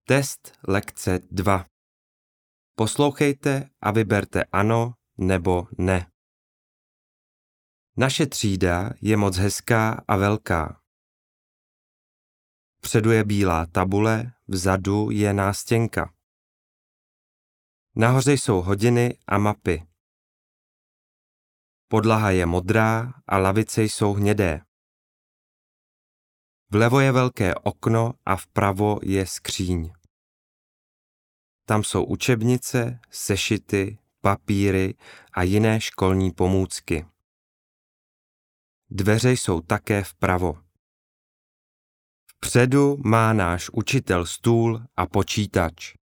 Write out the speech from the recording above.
Test lekce 2. Poslouchejte a vyberte ano nebo ne. Naše třída je moc hezká a velká. Vpředu je bílá tabule, vzadu je nástěnka. Nahoře jsou hodiny a mapy. Podlaha je modrá a lavice jsou hnědé. Vlevo je velké okno a vpravo je skříň. Tam jsou učebnice, sešity, papíry a jiné školní pomůcky. Dveře jsou také vpravo. Vpředu má náš učitel stůl a počítač.